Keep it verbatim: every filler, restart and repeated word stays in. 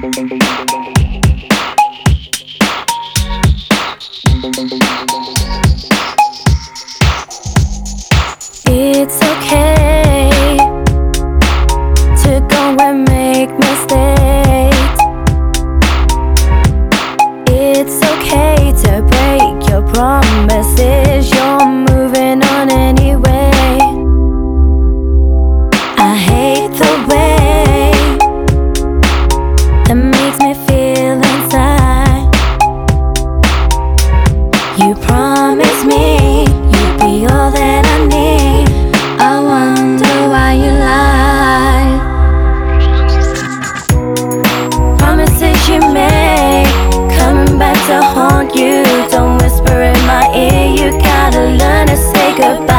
It's okay to go and make mistakes. It's okay to break your promises. You're moving on anyway. I hate the way that makes me feel inside. You promised me you'd be all that I need. I wonder why you lied. Promises you made coming back to haunt you. Don't whisper in my ear, you gotta learn to say goodbye.